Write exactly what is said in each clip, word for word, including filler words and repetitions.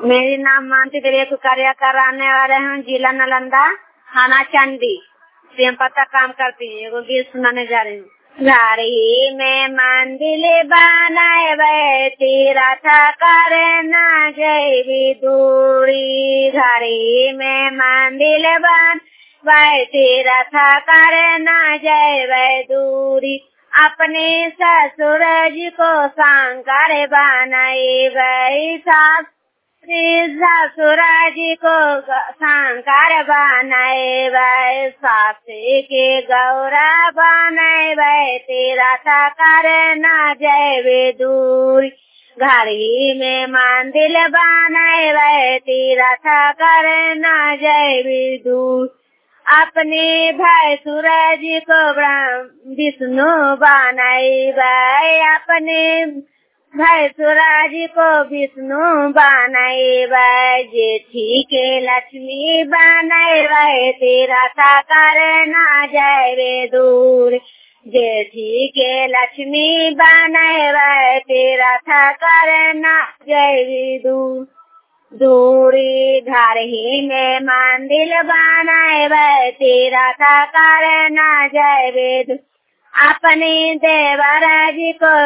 मेरी नाम मानती देवी को कार्य कराने वाले हैं, जिला नालंदा, थाना चंडी, प्रेम पता काम करती है। एगो गीत सुनाने जा रही हूँ। घड़ी में मंदिर बनाए बैठी रथा करे ना जैवी दूरी। घड़ी में मंदिर बन बैठी रथा करे ना जैवी दूरी। अपने ससुर जी को शंकर बनाए बैठा, ससुर जी को शंकर बनाए वै, सास के गौरा बनाए वै, तेरा था करे ना जैवे दूरी। घड़ी में मंदिर बनाए वै, तेरा था करे ना जैवे दूरी। अपने भाई सूरज को विष्णु बनाए वै, अपने भाई सूरज को विष्णु बनाए वै, जेठी के लक्ष्मी बनाए वै, तेरा था करे ना जैवे दूर। जेठी के लक्ष्मी बनाए वै, तेरा था करे ना जैवे दूर दूरी। घर ही में मंदिर बनाए वै, तेरा था करे ना जैवे दूर। अपने देवर जी को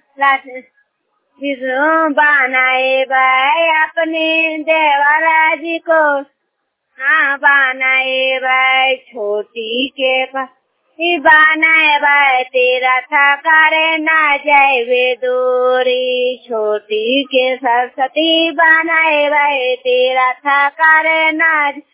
विष्णु बनाए वै, अपने देवर जी को हाँ बनाए वै, छोटी के बनाए वै, तेरा था करे ना जैवे दूरी। छोटी के सरस्वती बनाए वै, तेरा था करे ना